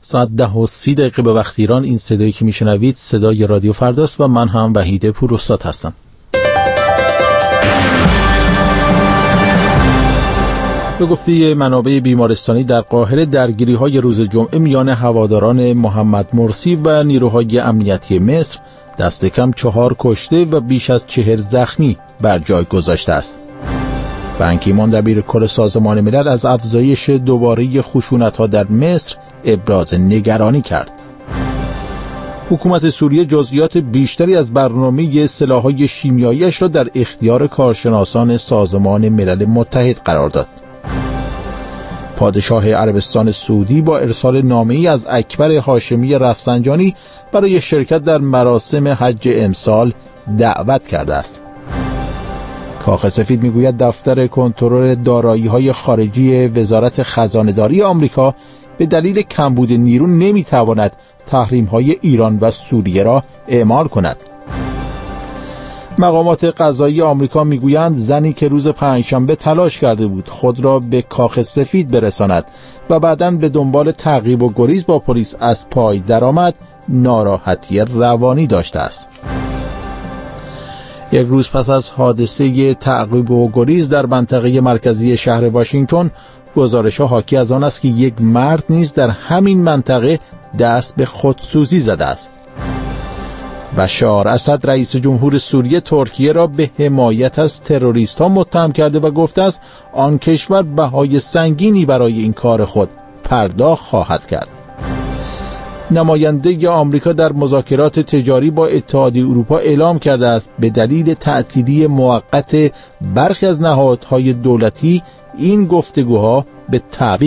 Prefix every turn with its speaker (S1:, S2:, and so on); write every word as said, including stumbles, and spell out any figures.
S1: ساعت ده و سی دقیقه به وقت ایران. این صدایی که میشنوید صدای رادیو فرداست و من هم وحید پوراستاد هستم. به گفته منابع بیمارستانی در قاهره، درگیری‌های روز جمعه میان هواداران محمد مرسی و نیروهای امنیتی مصر دست کم چهار کشته و بیش از چهل زخمی بر جای گذاشته است. بان کی مون دبیرکل سازمان ملل از افزایش دوباره خشونت‌ها در مصر ابراز نگرانی کرد. حکومت سوریه جزئیات بیشتری از برنامه سلاح‌های شیمیایی‌اش را در اختیار کارشناسان سازمان ملل متحد قرار داد. پادشاه عربستان سعودی با ارسال نامه‌ای از اکبر هاشمی رفسنجانی برای شرکت در مراسم حج امسال دعوت کرده است. کاخ سفید میگوید دفتر کنترل دارایی‌های خارجی وزارت خزانه‌داری آمریکا به دلیل کمبود نیرو نمیتواند تحریم‌های ایران و سوریه را اعمال کند. مقامات قضایی آمریکا میگویند زنی که روز پنجشنبه تلاش کرده بود خود را به کاخ سفید برساند و بعداً به دنبال تعقیب و گریز با پلیس از پای درآمد، ناراحتی روانی داشته است. یک روز پس از حادثه تعقیب و گریز در منطقه مرکزی شهر واشنگتن، گزارش‌ها حاکی از آن است که یک مرد نیز در همین منطقه دست به خودسوزی زده است. بشار اسد رئیس جمهور سوریه ترکیه را به حمایت از تروریست‌ها متهم کرده و گفته است آن کشور بهای سنگینی برای این کار خود پرداخت خواهد کرد. نماینده آمریکا در مذاکرات تجاری با اتحادیه اروپا اعلام کرده است به دلیل تعطیلی موقت برخی از نهادهای دولتی این گفتگوها به تعویق